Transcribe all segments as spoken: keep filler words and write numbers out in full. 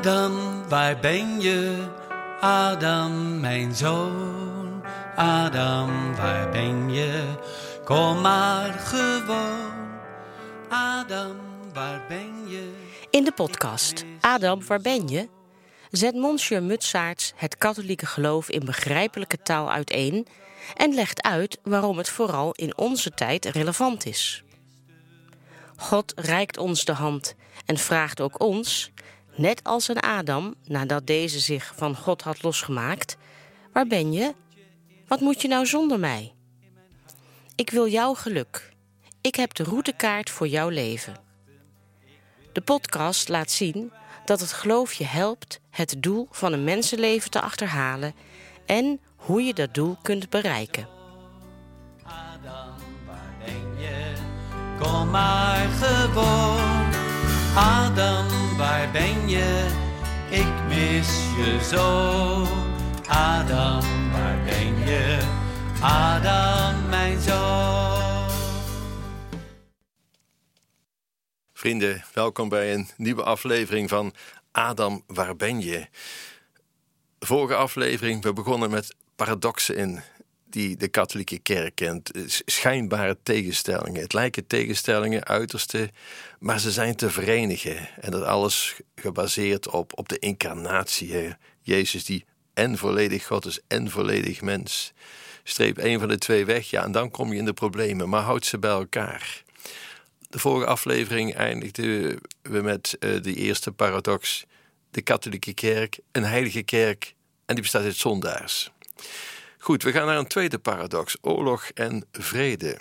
Adam, waar ben je? Adam, mijn zoon. Adam, waar ben je? Kom maar gewoon. Adam, waar ben je? In de podcast Adam, waar ben je? Zet Monsieur Mutsaerts het katholieke geloof in begrijpelijke taal uiteen en legt uit waarom het vooral in onze tijd relevant is. God reikt ons de hand en vraagt ook ons, net als een Adam, nadat deze zich van God had losgemaakt: waar ben je? Wat moet je nou zonder mij? Ik wil jouw geluk. Ik heb de routekaart voor jouw leven. De podcast laat zien dat het geloof je helpt het doel van een mensenleven te achterhalen en hoe je dat doel kunt bereiken. Adam, waar ben je? Kom maar gewoon. Adam, waar ben je? Ik mis je zo. Adam, waar ben je? Adam, mijn zoon. Vrienden, welkom bij een nieuwe aflevering van Adam, waar ben je? Vorige aflevering, we begonnen met paradoxen in die de katholieke kerk kent. Schijnbare tegenstellingen. Het lijken tegenstellingen, uiterste, maar ze zijn te verenigen. En dat alles gebaseerd op, op de incarnatie. Hè? Jezus die en volledig God is en volledig mens. Streep één van de twee weg, ja, en dan kom je in de problemen. Maar houd ze bij elkaar. De vorige aflevering eindigden we met uh, de eerste paradox. De katholieke kerk, een heilige kerk, en die bestaat uit zondaars. Goed, we gaan naar een tweede paradox. Oorlog en vrede.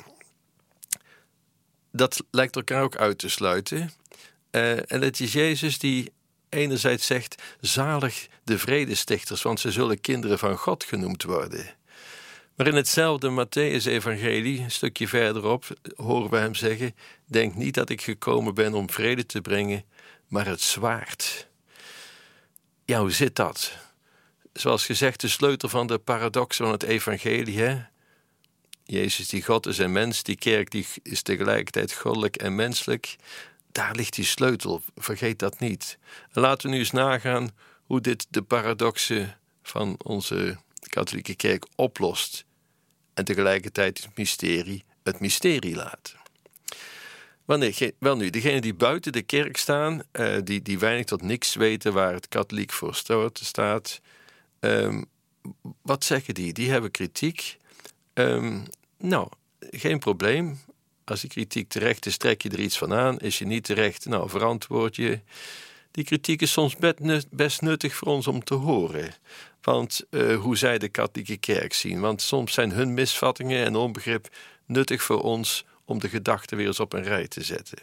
Dat lijkt elkaar ook uit te sluiten. Uh, en het is Jezus die enerzijds zegt: zalig de vredestichters, want ze zullen kinderen van God genoemd worden. Maar in hetzelfde Mattheüs-evangelie, een stukje verderop, horen we hem zeggen: denk niet dat ik gekomen ben om vrede te brengen, maar het zwaard. Ja, hoe zit dat? Zoals gezegd, de sleutel van de paradox van het evangelie, hè? Jezus die God is en mens, die kerk die is tegelijkertijd goddelijk en menselijk. Daar ligt die sleutel, vergeet dat niet. En laten we nu eens nagaan hoe dit de paradoxen van onze katholieke kerk oplost en tegelijkertijd het mysterie het mysterie laat. Wanneer, wel nu, degenen die buiten de kerk staan, uh, die, die weinig tot niks weten waar het katholiek voor staat, um, wat zeggen die? Die hebben kritiek. Um, nou, geen probleem. Als die kritiek terecht is, trek je er iets van aan. Is je niet terecht, nou, verantwoord je. Die kritiek is soms best nuttig voor ons om te horen. Want uh, hoe zij de katholieke kerk zien. Want soms zijn hun misvattingen en onbegrip nuttig voor ons om de gedachten weer eens op een rij te zetten.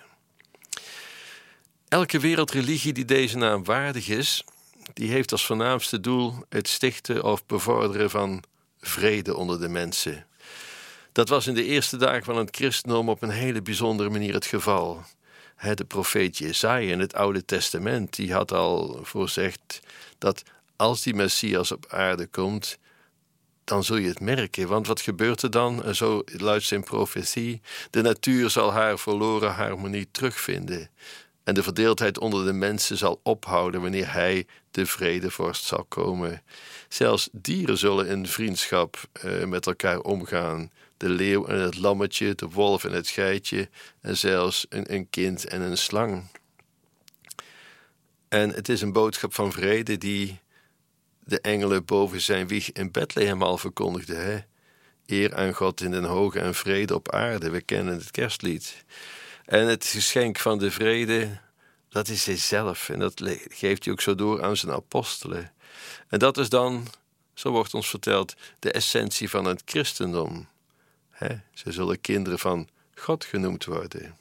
Elke wereldreligie die deze naam waardig is, die heeft als voornaamste doel het stichten of bevorderen van vrede onder de mensen. Dat was in de eerste dagen van het christendom op een hele bijzondere manier het geval. De profeet Jesaja in het Oude Testament, die had al voorzegd dat als die Messias op aarde komt, dan zul je het merken. Want wat gebeurt er dan? En zo luidt zijn profetie: de natuur zal haar verloren harmonie terugvinden. En de verdeeldheid onder de mensen zal ophouden wanneer hij, de vredevorst, zal komen. Zelfs dieren zullen in vriendschap uh, met elkaar omgaan. De leeuw en het lammetje, de wolf en het geitje, en zelfs een, een kind en een slang. En het is een boodschap van vrede die de engelen boven zijn wieg in Bethlehem al verkondigden. Hè? Eer aan God in den hoge en vrede op aarde. We kennen het kerstlied. En het geschenk van de vrede, dat is hij zelf. En dat geeft hij ook zo door aan zijn apostelen. En dat is dan, zo wordt ons verteld, de essentie van het christendom. He, ze zullen kinderen van God genoemd worden.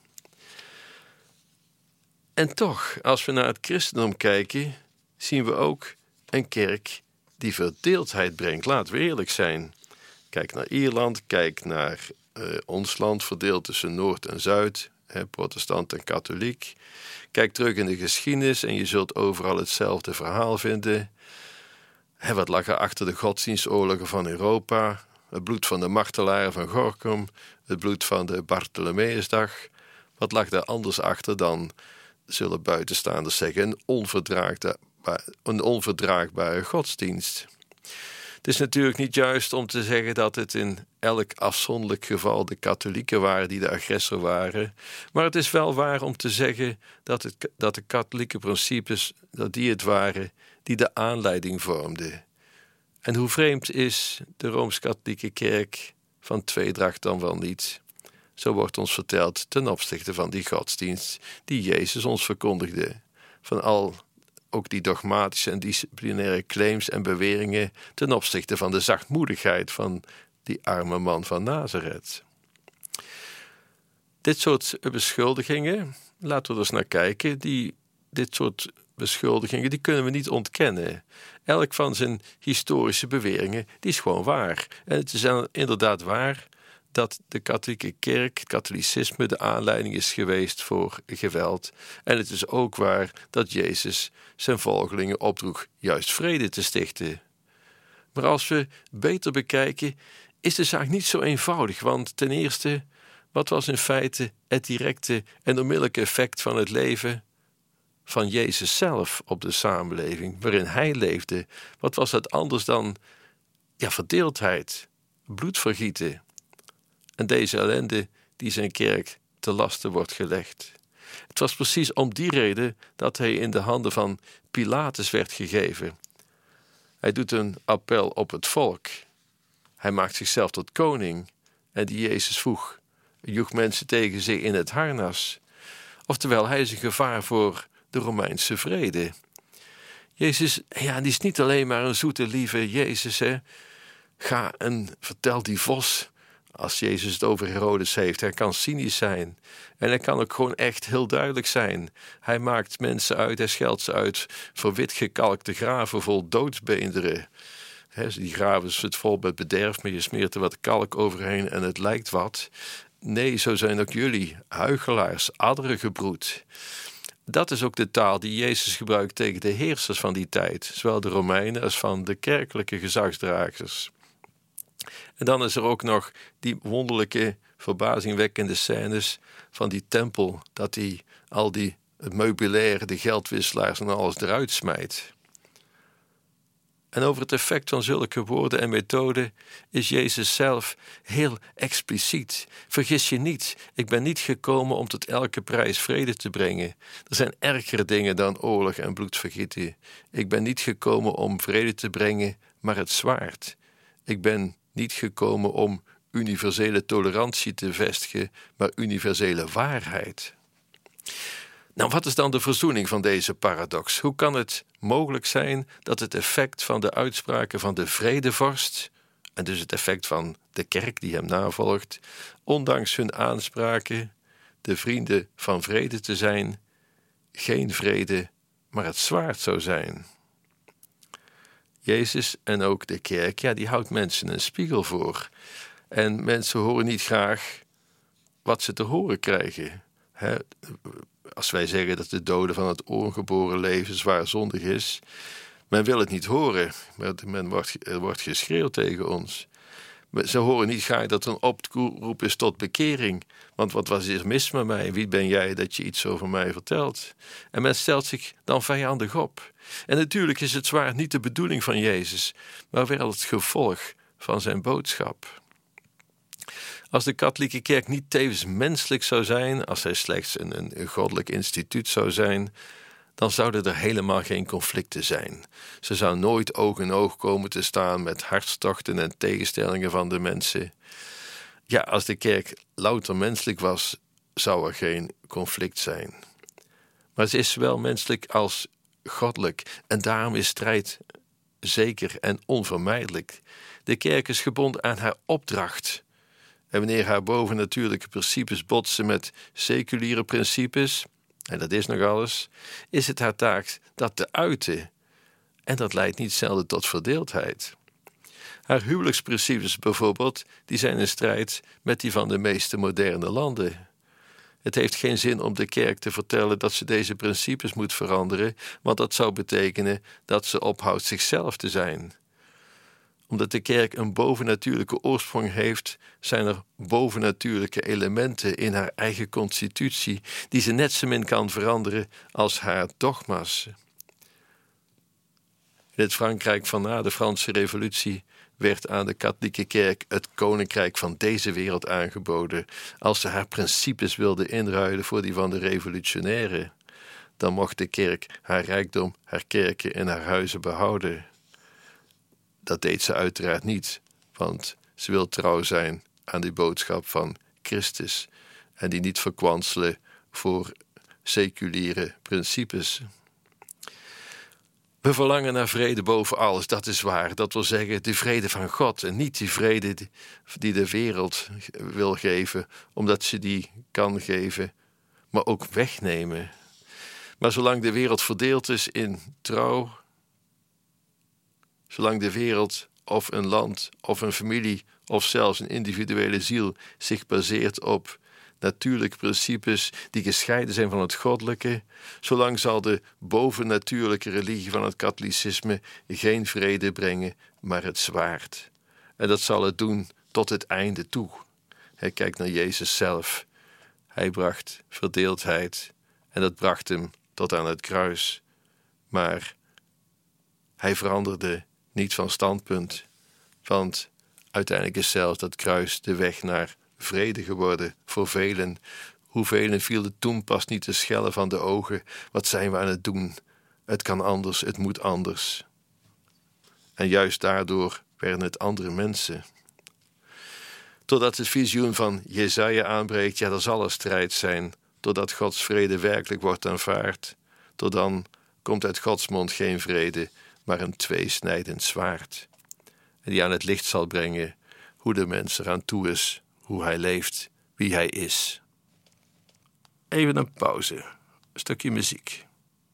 En toch, als we naar het christendom kijken, zien we ook een kerk die verdeeldheid brengt. Laten we eerlijk zijn. Kijk naar Ierland, kijk naar uh, ons land, verdeeld tussen Noord en Zuid, he, protestant en katholiek. Kijk terug in de geschiedenis en je zult overal hetzelfde verhaal vinden. He, wat lag er achter de godsdienstoorlogen van Europa? Het bloed van de martelaren van Gorkum, het bloed van de Bartholomeusdag. Wat lag daar anders achter dan, zullen buitenstaanders zeggen, een onverdraagde een onverdraagbare godsdienst. Het is natuurlijk niet juist om te zeggen dat het in elk afzonderlijk geval de katholieken waren die de agressor waren. Maar het is wel waar om te zeggen dat, het, dat de katholieke principes, dat die het waren die de aanleiding vormden. En hoe vreemd is de Rooms-Katholieke Kerk van tweedracht dan wel niet? Zo wordt ons verteld ten opzichte van die godsdienst die Jezus ons verkondigde. Van al ook die dogmatische en disciplinaire claims en beweringen ten opzichte van de zachtmoedigheid van die arme man van Nazareth. Dit soort beschuldigingen, laten we er eens naar kijken, die, dit soort beschuldigingen die kunnen we niet ontkennen. Elk van zijn historische beweringen die is gewoon waar. En het is inderdaad waar dat de katholieke kerk, het katholicisme, de aanleiding is geweest voor geweld. En het is ook waar dat Jezus zijn volgelingen opdroeg juist vrede te stichten. Maar als we beter bekijken, is de zaak niet zo eenvoudig. Want ten eerste, wat was in feite het directe en onmiddellijke effect van het leven van Jezus zelf op de samenleving waarin hij leefde? Wat was dat anders dan ja, verdeeldheid, bloedvergieten en deze ellende die zijn kerk te laste wordt gelegd? Het was precies om die reden dat hij in de handen van Pilatus werd gegeven. Hij doet een appel op het volk. Hij maakt zichzelf tot koning en die Jezus vroeg, joeg mensen tegen zich in het harnas. Oftewel, hij is een gevaar voor de Romeinse vrede. Jezus, ja, die is niet alleen maar een zoete, lieve Jezus, hè. Ga en vertel die vos. Als Jezus het over Herodes heeft, hij kan cynisch zijn. En hij kan ook gewoon echt heel duidelijk zijn. Hij maakt mensen uit, hij scheldt ze uit voor witgekalkte graven vol doodsbeenderen. He, die graven zitten vol met bederf, maar je smeert er wat kalk overheen en het lijkt wat. Nee, zo zijn ook jullie, huichelaars, adderengebroed. Dat is ook de taal die Jezus gebruikt tegen de heersers van die tijd, zowel de Romeinen als van de kerkelijke gezagsdragers. En dan is er ook nog die wonderlijke, verbazingwekkende scènes van die tempel, dat hij al die het meubilair, de geldwisselaars en alles eruit smijt. En over het effect van zulke woorden en methoden is Jezus zelf heel expliciet. Vergis je niet, ik ben niet gekomen om tot elke prijs vrede te brengen. Er zijn ergere dingen dan oorlog en bloedvergieten. Ik ben niet gekomen om vrede te brengen, maar het zwaard. Ik ben niet gekomen om universele tolerantie te vestigen, maar universele waarheid. Nou, wat is dan de verzoening van deze paradox? Hoe kan het mogelijk zijn dat het effect van de uitspraken van de vredevorst, en dus het effect van de kerk die hem navolgt, ondanks hun aanspraken de vrienden van vrede te zijn, geen vrede, maar het zwaard zou zijn? Jezus en ook de kerk, ja, die houdt mensen een spiegel voor. En mensen horen niet graag wat ze te horen krijgen. He, als wij zeggen dat de dode van het ongeboren leven zwaar zondig is, men wil het niet horen. Men wordt, er wordt geschreeuwd tegen ons. Ze horen niet graag dat er een oproep is tot bekering. Want wat was er mis met mij? Wie ben jij dat je iets over mij vertelt? En men stelt zich dan vijandig op. En natuurlijk is het zwaard niet de bedoeling van Jezus, maar wel het gevolg van zijn boodschap. Als de katholieke kerk niet tevens menselijk zou zijn, als zij slechts een, een, een goddelijk instituut zou zijn, dan zouden er helemaal geen conflicten zijn. Ze zou nooit oog in oog komen te staan met hartstochten en tegenstellingen van de mensen. Ja, als de kerk louter menselijk was, zou er geen conflict zijn. Maar ze is zowel menselijk als goddelijk en daarom is strijd zeker en onvermijdelijk. De kerk is gebonden aan haar opdracht. En wanneer haar bovennatuurlijke principes botsen met seculiere principes, en dat is nog alles, is het haar taak dat te uiten. En dat leidt niet zelden tot verdeeldheid. Haar huwelijksprincipes bijvoorbeeld, die zijn in strijd met die van de meeste moderne landen. Het heeft geen zin om de kerk te vertellen dat ze deze principes moet veranderen, want dat zou betekenen dat ze ophoudt zichzelf te zijn. Omdat de kerk een bovennatuurlijke oorsprong heeft, zijn er bovennatuurlijke elementen in haar eigen constitutie die ze net zo min kan veranderen als haar dogma's. In het Frankrijk van na de Franse Revolutie werd aan de katholieke kerk het koninkrijk van deze wereld aangeboden. Als ze haar principes wilde inruilen voor die van de revolutionairen, dan mocht de kerk haar rijkdom, haar kerken en haar huizen behouden. Dat deed ze uiteraard niet, want ze wil trouw zijn aan die boodschap van Christus en die niet verkwanselen voor seculiere principes. We verlangen naar vrede boven alles, dat is waar. Dat wil zeggen de vrede van God en niet die vrede die de wereld wil geven, omdat ze die kan geven, maar ook wegnemen. Maar zolang de wereld verdeeld is in trouw, zolang de wereld of een land of een familie of zelfs een individuele ziel zich baseert op natuurlijke principes die gescheiden zijn van het goddelijke, zolang zal de bovennatuurlijke religie van het katholicisme geen vrede brengen, maar het zwaard. En dat zal het doen tot het einde toe. Hij kijkt naar Jezus zelf. Hij bracht verdeeldheid en dat bracht hem tot aan het kruis. Maar hij veranderde niet van standpunt, want uiteindelijk is zelfs dat kruis de weg naar vrede geworden voor velen. Hoe velen viel het toen pas niet te schellen van de ogen. Wat zijn we aan het doen? Het kan anders, het moet anders. En juist daardoor werden het andere mensen. Totdat het visioen van Jesaja aanbreekt, ja, er zal een strijd zijn. Totdat Gods vrede werkelijk wordt aanvaard. Tot dan komt uit Gods mond geen vrede, maar een tweesnijdend zwaard. En die aan het licht zal brengen hoe de mens eraan toe is, hoe hij leeft, wie hij is. Even een pauze, een stukje muziek.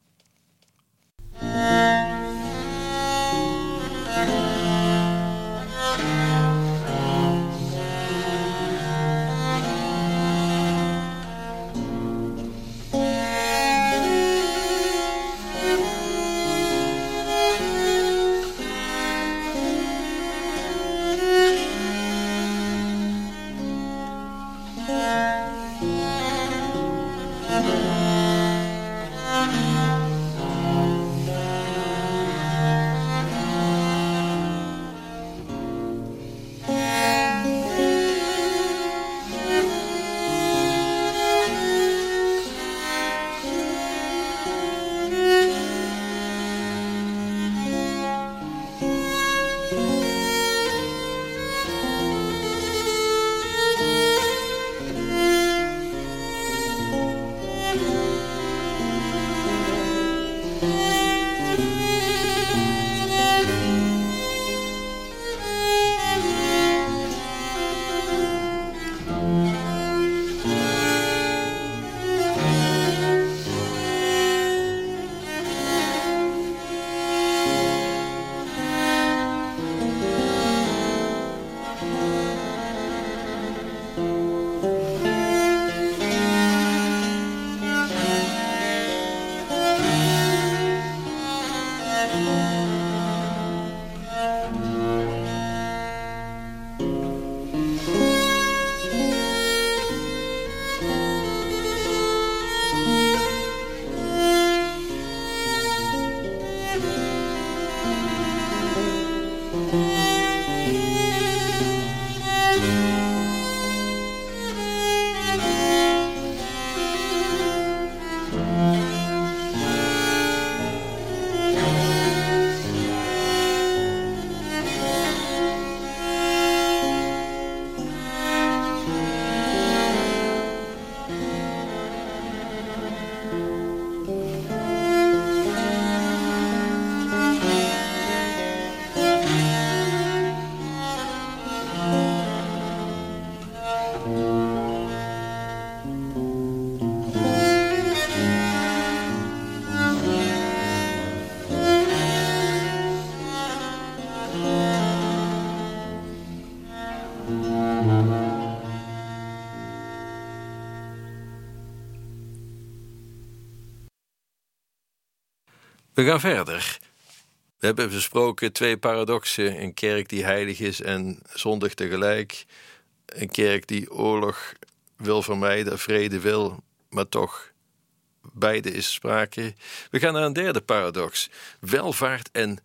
We gaan verder. We hebben besproken twee paradoxen. Een kerk die heilig is en zondig tegelijk. Een kerk die oorlog wil vermijden, vrede wil, maar toch beide is sprake. We gaan naar een derde paradox. Welvaart en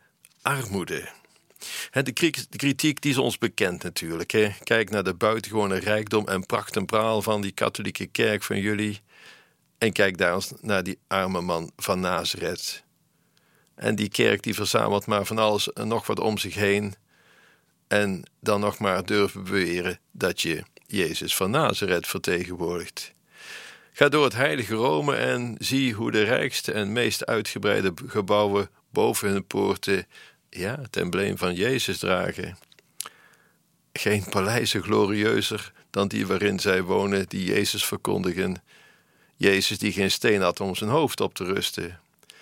armoede. De kritiek die is ons bekend natuurlijk. Hè. Kijk naar de buitengewone rijkdom en pracht en praal van die katholieke kerk van jullie. En kijk daar eens naar die arme man van Nazareth. En die kerk die verzamelt maar van alles en nog wat om zich heen. En dan nog maar durven beweren dat je Jezus van Nazareth vertegenwoordigt. Ga door het heilige Rome en zie hoe de rijkste en meest uitgebreide gebouwen boven hun poorten ja, het embleem van Jezus dragen. Geen paleizen glorieuzer dan die waarin zij wonen die Jezus verkondigen. Jezus die geen steen had om zijn hoofd op te rusten.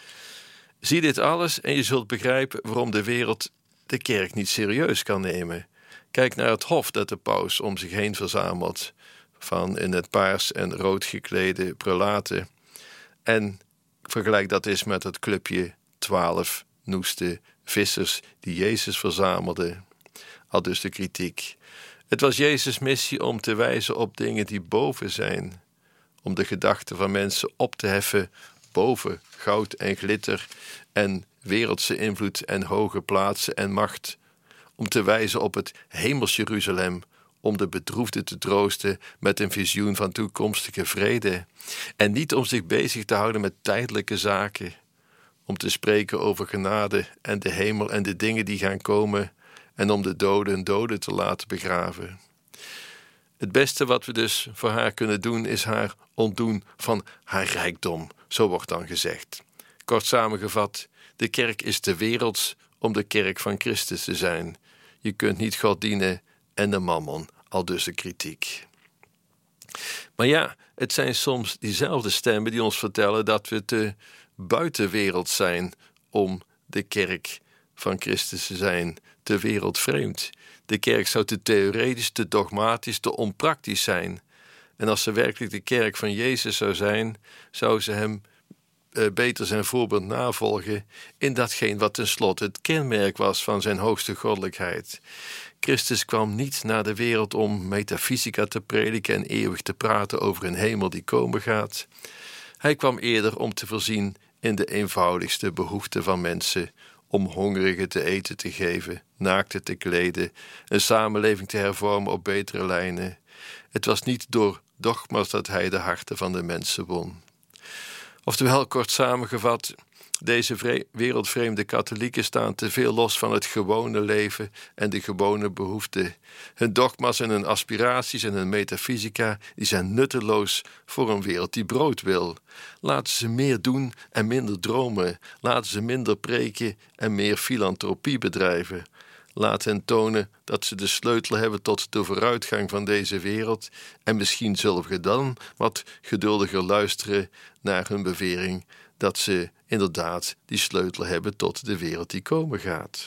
Zie dit alles en je zult begrijpen waarom de wereld de kerk niet serieus kan nemen. Kijk naar het hof dat de paus om zich heen verzamelt, van in het paars en rood geklede prelaten. En vergelijk dat eens met het clubje twaalf noeste vissers die Jezus verzamelden. Aldus de kritiek. Het was Jezus' missie om te wijzen op dingen die boven zijn. Om de gedachten van mensen op te heffen boven goud en glitter en wereldse invloed en hoge plaatsen en macht. Om te wijzen op het hemels Jeruzalem, om de bedroefden te troosten met een visioen van toekomstige vrede. En niet om zich bezig te houden met tijdelijke zaken. Om te spreken over genade en de hemel en de dingen die gaan komen. En om de doden doden te laten begraven. Het beste wat we dus voor haar kunnen doen is haar ontdoen van haar rijkdom. Zo wordt dan gezegd. Kort samengevat, de kerk is te werelds om de kerk van Christus te zijn. Je kunt niet God dienen en de mammon, aldus de kritiek. Maar ja, het zijn soms diezelfde stemmen die ons vertellen dat we te buitenwereld zijn om de kerk van Christus te zijn, te wereldvreemd. De kerk zou te theoretisch, te dogmatisch, te onpraktisch zijn. En als ze werkelijk de kerk van Jezus zou zijn, zou ze hem uh, beter zijn voorbeeld navolgen in datgene wat tenslotte het kenmerk was van zijn hoogste goddelijkheid. Christus kwam niet naar de wereld om metafysica te prediken en eeuwig te praten over een hemel die komen gaat. Hij kwam eerder om te voorzien in de eenvoudigste behoeften van mensen, om hongerigen te eten te geven, naakten te kleden, een samenleving te hervormen op betere lijnen. Het was niet door dogma's dat hij de harten van de mensen won. Oftewel, kort samengevat, deze vre- wereldvreemde katholieken staan te veel los van het gewone leven en de gewone behoeften. Hun dogma's en hun aspiraties en hun metafysica die zijn nutteloos voor een wereld die brood wil. Laten ze meer doen en minder dromen. Laten ze minder preken en meer filantropie bedrijven. Laat hen tonen dat ze de sleutel hebben tot de vooruitgang van deze wereld en misschien zullen we dan wat geduldiger luisteren naar hun bewering dat ze inderdaad die sleutel hebben tot de wereld die komen gaat.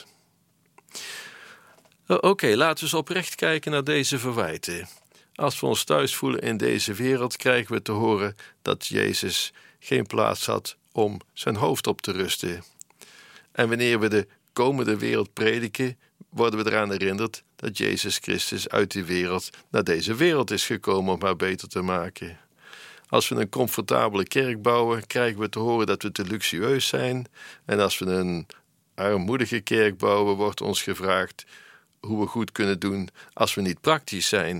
Oké, okay, laten we eens oprecht kijken naar deze verwijten. Als we ons thuis voelen in deze wereld, krijgen we te horen dat Jezus geen plaats had om zijn hoofd op te rusten. En wanneer we de komende wereld prediken, worden we eraan herinnerd dat Jezus Christus uit die wereld naar deze wereld is gekomen om haar beter te maken. Als we een comfortabele kerk bouwen, krijgen we te horen dat we te luxueus zijn. En als we een armoedige kerk bouwen, wordt ons gevraagd hoe we goed kunnen doen als we niet praktisch zijn.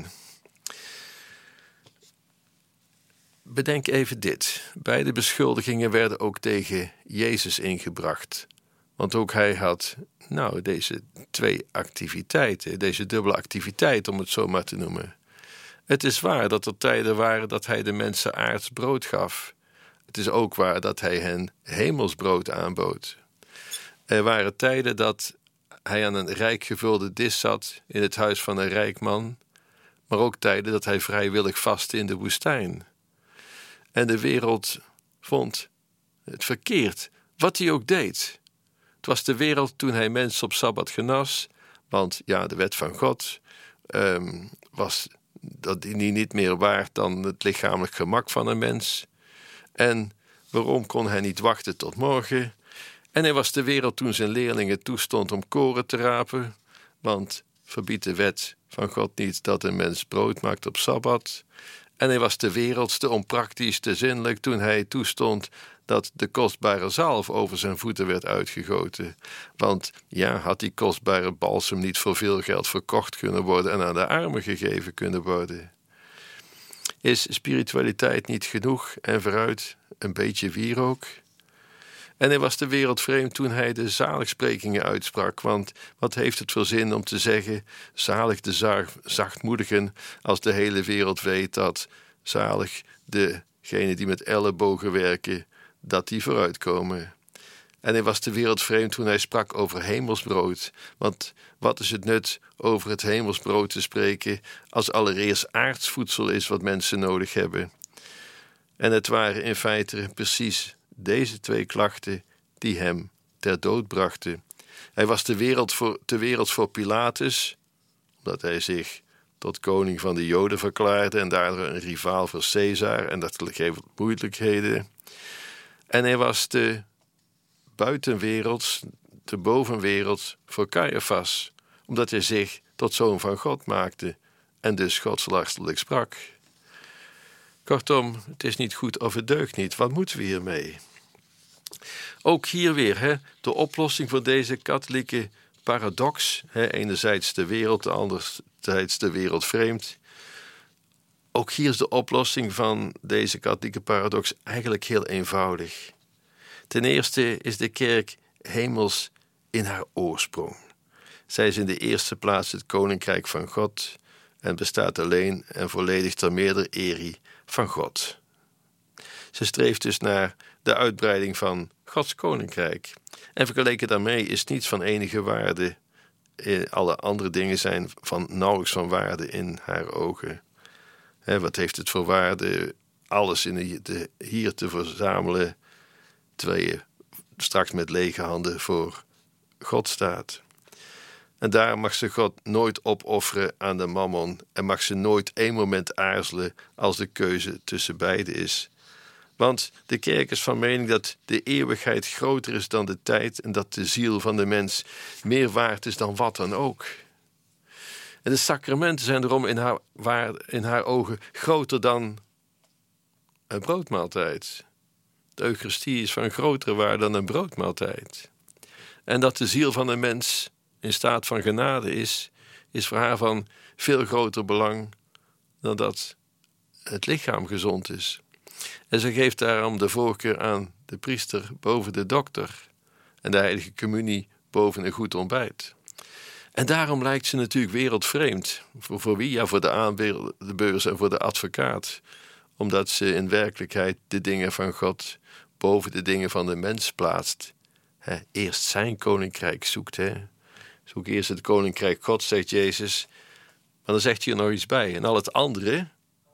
Bedenk even dit. Beide beschuldigingen werden ook tegen Jezus ingebracht. Want ook hij had, nou, deze twee activiteiten, deze dubbele activiteit, om het zo maar te noemen. Het is waar dat er tijden waren dat hij de mensen aards brood gaf. Het is ook waar dat hij hen hemelsbrood aanbood. Er waren tijden dat hij aan een rijk gevulde dis zat in het huis van een rijk man, maar ook tijden dat hij vrijwillig vastte in de woestijn. En de wereld vond het verkeerd, wat hij ook deed. Het was de wereld toen hij mensen op Sabbat genas, want ja, de wet van God um, was dat die niet meer waard dan het lichamelijk gemak van een mens. En waarom kon hij niet wachten tot morgen? En hij was de wereld toen zijn leerlingen toestond om koren te rapen, want verbiedt de wet van God niet dat een mens brood maakt op Sabbat. En hij was te werelds, te onpraktisch, te zinnelijk toen hij toestond dat de kostbare zalf over zijn voeten werd uitgegoten. Want ja, had die kostbare balsem niet voor veel geld verkocht kunnen worden en aan de armen gegeven kunnen worden? Is spiritualiteit niet genoeg en vooruit een beetje wierook? En hij was de wereld vreemd toen hij de zaligsprekingen uitsprak, want wat heeft het voor zin om te zeggen, zalig de zachtmoedigen, als de hele wereld weet dat zalig degenen die met ellebogen werken, dat die vooruitkomen. En hij was de wereld vreemd toen hij sprak over hemelsbrood, want wat is het nut over het hemelsbrood te spreken als allereerst aards voedsel is wat mensen nodig hebben? En het waren in feite precies deze twee klachten die hem ter dood brachten. Hij was de wereld voor, te wereld voor Pilatus, omdat hij zich tot koning van de Joden verklaarde en daardoor een rivaal voor Caesar, en dat geeft moeilijkheden. En hij was de buitenwerelds, de bovenwereld voor Caiaphas, omdat hij zich tot zoon van God maakte en dus godslastelijk sprak. Kortom, het is niet goed of het deugt niet. Wat moeten we hiermee? Ook hier weer, hè, de oplossing voor deze katholieke paradox. Hè, enerzijds de wereld, anderzijds de wereld vreemd. Ook hier is de oplossing van deze katholieke paradox eigenlijk heel eenvoudig. Ten eerste is de kerk hemels in haar oorsprong. Zij is in de eerste plaats het koninkrijk van God en bestaat alleen en volledig ter meerder ere van God. Ze streeft dus naar de uitbreiding van Gods koninkrijk. En vergeleken daarmee is niets van enige waarde. Alle andere dingen zijn van nauwelijks van waarde in haar ogen. He, wat heeft het voor waarde alles in de, hier te verzamelen, terwijl je straks met lege handen voor God staat? En daar mag ze God nooit opofferen aan de mammon en mag ze nooit één moment aarzelen als de keuze tussen beide is. Want de kerk is van mening dat de eeuwigheid groter is dan de tijd en dat de ziel van de mens meer waard is dan wat dan ook. En de sacramenten zijn daarom in haar, waarde, in haar ogen groter dan een broodmaaltijd. De Eucharistie is van grotere waarde dan een broodmaaltijd. En dat de ziel van een mens in staat van genade is, is voor haar van veel groter belang dan dat het lichaam gezond is. En ze geeft daarom de voorkeur aan de priester boven de dokter en de heilige communie boven een goed ontbijt. En daarom lijkt ze natuurlijk wereldvreemd. Voor, voor wie? Ja, voor de aandelenbeurs en voor de advocaat. Omdat ze in werkelijkheid de dingen van God boven de dingen van de mens plaatst. He, eerst zijn koninkrijk zoekt. He. Zoek eerst het koninkrijk God, zegt Jezus. Maar dan zegt hij er nog iets bij. En al het andere...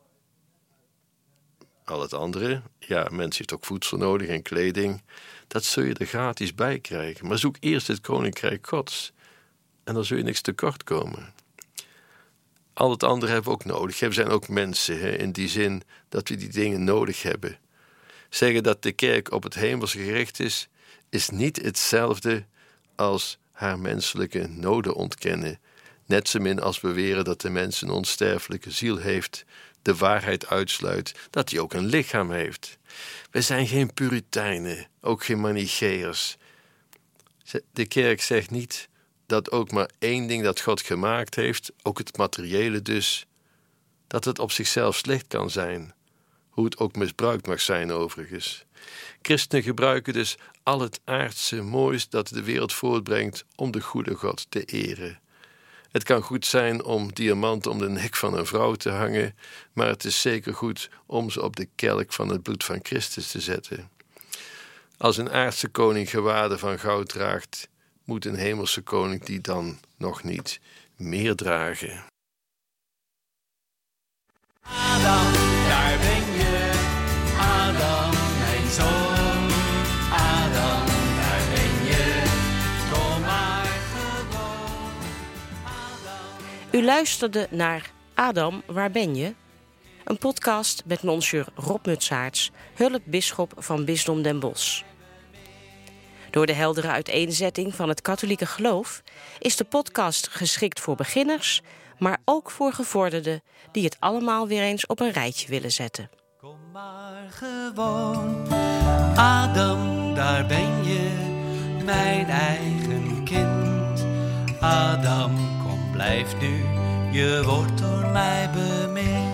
Al het andere, ja, mens heeft ook voedsel nodig en kleding. Dat zul je er gratis bij krijgen. Maar zoek eerst het koninkrijk Gods. En dan zul je niks tekort komen. Al het andere hebben we ook nodig. We zijn ook mensen, hè, in die zin dat we die dingen nodig hebben. Zeggen dat de kerk op het hemelse gericht is, is niet hetzelfde als haar menselijke noden ontkennen. Net zo min als beweren dat de mens een onsterfelijke ziel heeft, de waarheid uitsluit dat hij ook een lichaam heeft. We zijn geen Puritijnen, ook geen Manicheërs. De kerk zegt niet dat ook maar één ding dat God gemaakt heeft, ook het materiële dus, dat het op zichzelf slecht kan zijn, hoe het ook misbruikt mag zijn overigens. Christenen gebruiken dus al het aardse moois dat de wereld voortbrengt om de goede God te eren. Het kan goed zijn om diamanten om de nek van een vrouw te hangen, maar het is zeker goed om ze op de kelk van het bloed van Christus te zetten. Als een aardse koning gewaden van goud draagt, moet een hemelse koning die dan nog niet meer dragen. Adam, daar ben je, Adam, mijn zoon. Adam, daar ben je, kom maar gewoon. Adam. U luisterde naar Adam, waar ben je? Een podcast met monsieur Rob Mutsaerts, hulpbisschop van Bisdom Den Bosch. Door de heldere uiteenzetting van het katholieke geloof is de podcast geschikt voor beginners, maar ook voor gevorderden die het allemaal weer eens op een rijtje willen zetten. Kom maar gewoon, Adam, daar ben je, mijn eigen kind. Adam, kom, blijf nu, je wordt door mij bemind.